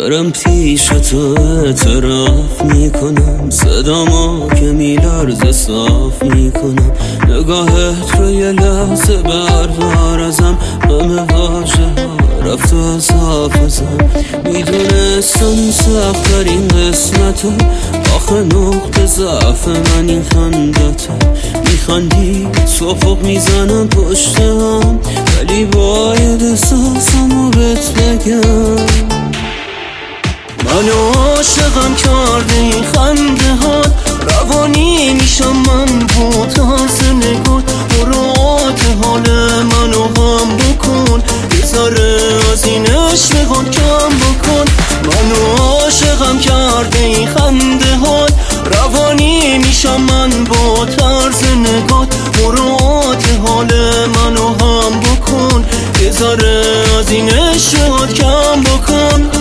دارم پیش تو اعتراف میکنم، صدامو که میلرزه صاف میکنم، نگاهت رو یه لحظه بردار ازم، همه واژه ها رفت از حافظم. میدونستم سخت‌ترین قسمته، آخه نقطه ضعف من این خندته. میخندی توفق میزنم پشت هم، ولی باید احساسمو بهت بگم. منو عاشقم کرده این خنده هات، روانی میشم من با طرز نگات. مراعات حال منو هم بکن، یه ذره از این عشقات کم بکن. منو عاشقم کرده این خنده هات، روانی میشم من با طرز نگات. مراعات حال منو هم بکن، یه ذره از این عشقات کم بکن.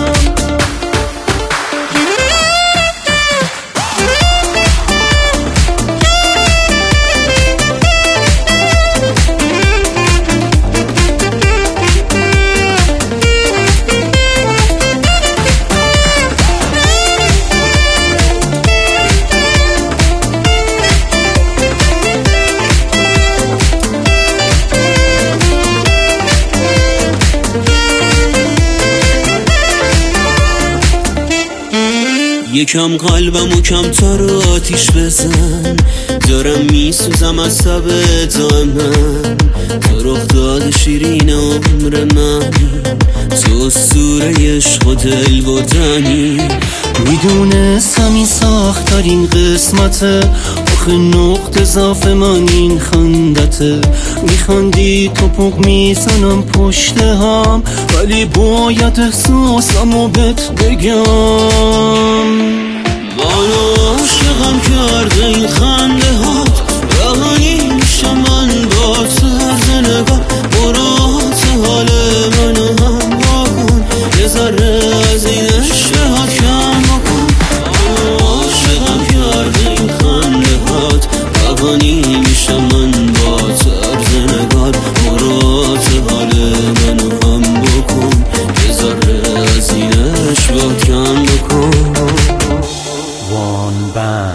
یکم قلبمو کمتر آتیش بزن، دارم میسوزم از تب من. تو رخ داد شیرین عمر منی، تو اسطوره عشق و دل بردنی. میدونستم این سخت‌ترین قسمته، آخه نقطه ضعف من این خندته. میخندی توپق میزنم پشت هم، ولی باید احساسمو بهت بگم. منو عاشقم کرده این خنده هات، روانی میشم من با طرز نگاه. مراعات حال منو هم بکن، یه ذره از این عشقات کم بکن. منو عاشقم کرده این خنده هات، روانی میشم من با طرز نگاه. مراعات حال منو هم بکن، یه ذره از این عشقات کم بکن. One band